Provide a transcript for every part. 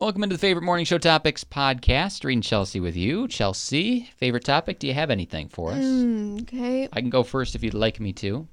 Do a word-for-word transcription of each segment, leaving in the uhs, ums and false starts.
Welcome into the Favorite Morning Show Topics podcast. Reading Chelsea with you. Chelsea, favorite topic? Do you have anything for us? Mm, okay. I can go first if you'd like me to.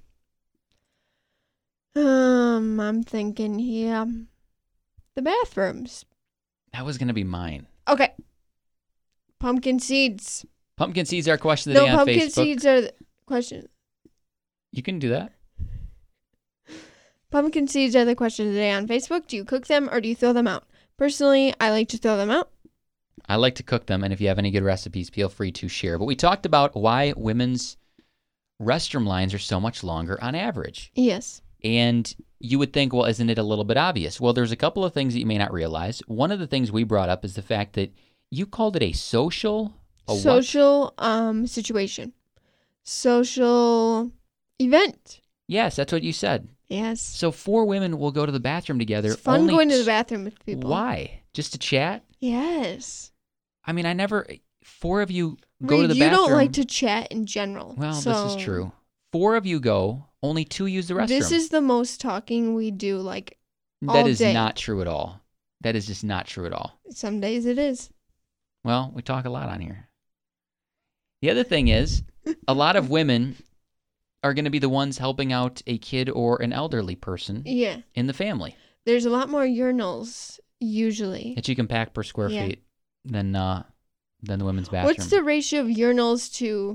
Um, I'm thinking here. The bathrooms. That was going to be mine. Okay. Pumpkin seeds. Pumpkin seeds are question of the no, day on pumpkin Facebook. seeds are the question. You can do that. Pumpkin seeds are the question of the day on Facebook. Do you cook them or do you throw them out? Personally, I like to throw them out. I like to cook them, and if you have any good recipes, feel free to share. But we talked about why women's restroom lines are so much longer on average. Yes. And you would think, well, isn't it a little bit obvious? Well, there's a couple of things that you may not realize. One of the things we brought up is the fact that you called it a social... A social um situation. Social event. Yes, that's what you said. Yes. So four women will go to the bathroom together. It's fun only going to t- the bathroom with people. Why? Just to chat? Yes. I mean, I never... Four of you go Reed, to the you bathroom. don't like to chat in general. Well, so this is true. Four of you go, only two use the restroom. This is the most talking we do, like, all That is day. not true at all. That is just not true at all. Some days it is. Well, we talk a lot on here. The other thing is, a lot of women are going to be the ones helping out a kid or an elderly person Yeah. in the family There's a lot more urinals, usually. that you can pack per square Yeah. feet than uh, than the women's bathroom. What's the ratio of urinals to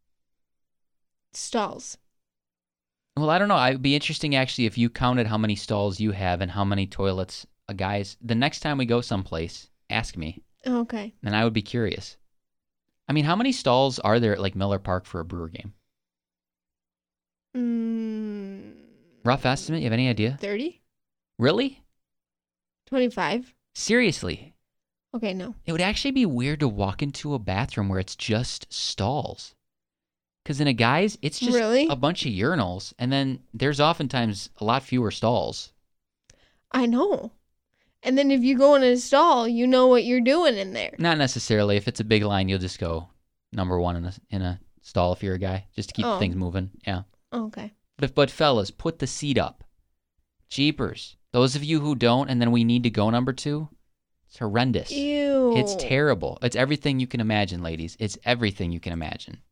stalls? Well, I don't know. It'd be interesting, actually, if you counted how many stalls you have and how many toilets a guy's. The next time we go someplace, ask me, Okay. and I would be curious. I mean, how many stalls are there at, like, Miller Park for a Brewer game? Mm, Rough estimate? You have any idea? thirty? Really? twenty-five? Seriously? Okay, no. It would actually be weird to walk into a bathroom where it's just stalls. Because in a guy's, it's just Really? a bunch of urinals, and then there's oftentimes a lot fewer stalls. I know. And then if you go in a stall, you know what you're doing in there. Not necessarily. If it's a big line, you'll just go number one in a, in a stall if you're a guy, just to keep Oh. things moving. Yeah. Okay. But, but fellas, put the seat up. Jeepers. Those of you who don't, and then we need to go number two, it's horrendous. Ew. It's terrible. It's everything you can imagine, ladies. It's everything you can imagine.